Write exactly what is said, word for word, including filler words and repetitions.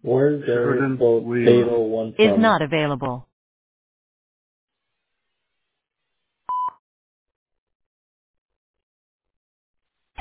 Where's their Sheridan quote Wheeler. fatal one Is from? not available.